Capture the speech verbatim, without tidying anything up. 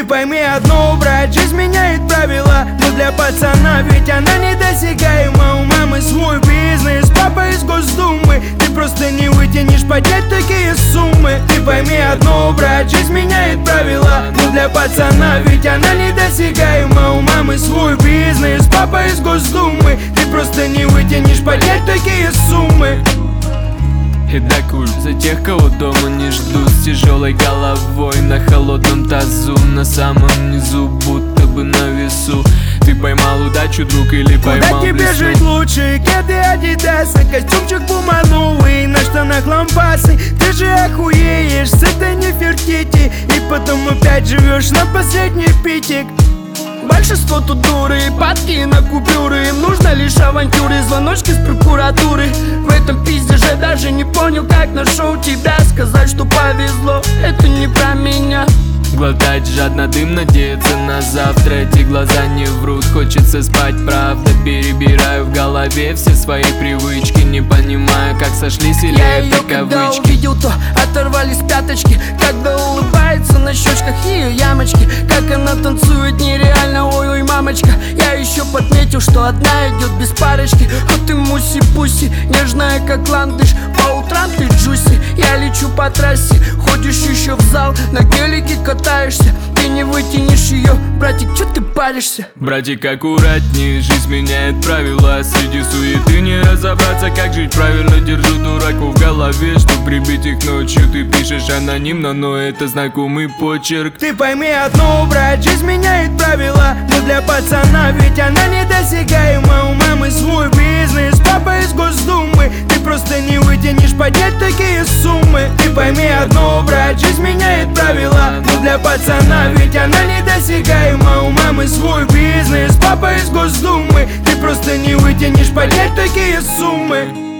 Ты пойми одно, брат, жизнь меняет правила, но для пацана ведь она недосягаема. У мамы свой бизнес, папа из Госдумы, ты просто не вытянешь поднять такие суммы. Ты пойми одно, брат, жизнь меняет правила, но для пацана ведь она недосягаема. У мамы свой бизнес, папа из Госдумы, ты просто не вытянешь поднять такие суммы. Это куль за тех, кого дома не ждут, с тяжелой головой на холодном тазу, на самом низу, будто бы на весу. Ты поймал удачу, друг, или поймал Куда тебе весну? жить лучше? Кеды Адидаса, костюмчик Пума новый, на штанах лампасы. Ты же охуеешь с этой Нефертити, и потом опять живешь на последний питик. Большинство тут дуры, падки на купюры. Им нужно лишь авантюры, звоночки с прокуратуры. В этом пизде же даже не понял, как нашел тебя. Сказать, что повезло, это не про меня. Глотать жадно дым, надеяться на завтра. Эти глаза не врут, хочется спать, правда. Перебираю в голове все свои привычки, не понимаю, как сошлись или Я это ее когда кавычки. увидел, то оторвались пяточки. Когда улыбается на щечках ее ямочки, как она танцует нереально, ой-ой, мамочка. Я еще подметил, что одна идет без парочки. А ты муси-пуси, нежная как ландыш. По утрам ты джуси, я лечу по трассе. Ходишь еще в зал, на гелике катаешься. Ты не вытянешь ее, братик, чё ты паришься? Братик, аккуратнее, жизнь меняет правила. Среди суеты не разобраться, как жить правильно. Держу дураку в голове, что прибить их ночью. Ты пишешь анонимно, но это знакомый почерк. Ты пойми одно, брат, жизнь меняет правила, но для пацана ведь она недосягаема. У мамы свой бизнес, папа из Госдумы, ты просто не вытянешь поднять такие суммы. Ты пойми одно, брат, жизнь меняет правила, но для пацана ведь она недосягаема. У мамы свой бизнес, папа из Госдумы, ты просто не вытянешь поднять такие суммы.